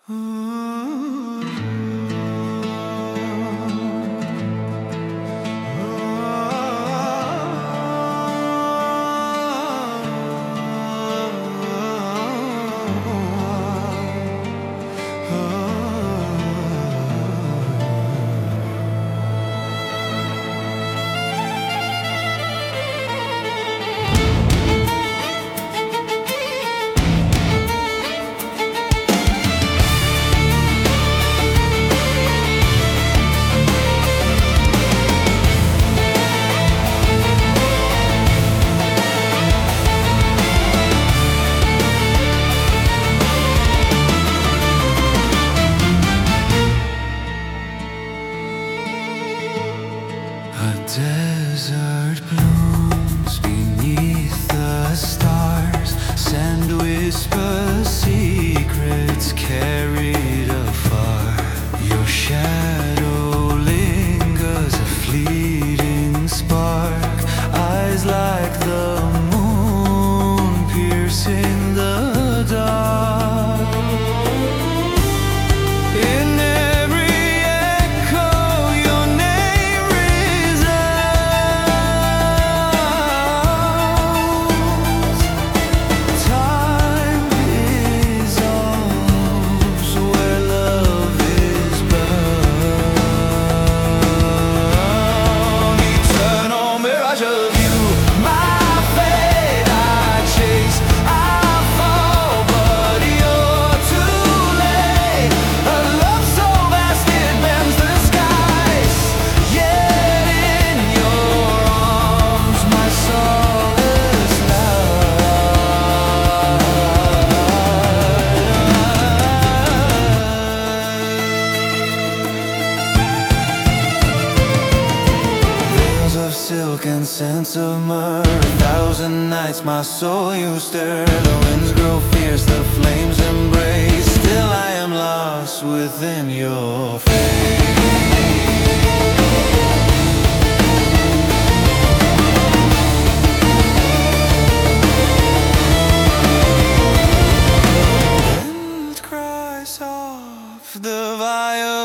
A desert blooms beneath the stars, sand whispers secrets carried afar. Your shadow lingers, a fleeting spark, eyes like the moon piercing the dark. In every echo your name resounds. Time is arms where love is bound. Eternal mirage of you, my fate I chase. I fall, but you're too late. A love so vast it bends the skies. Yet in your arms my solace lies. Veils of silk and scents of myrrh, 1,000 nights my soul you stir. The winds grow fierce, the flames embrace. Still I am lost within your face. Wind cries off the violin.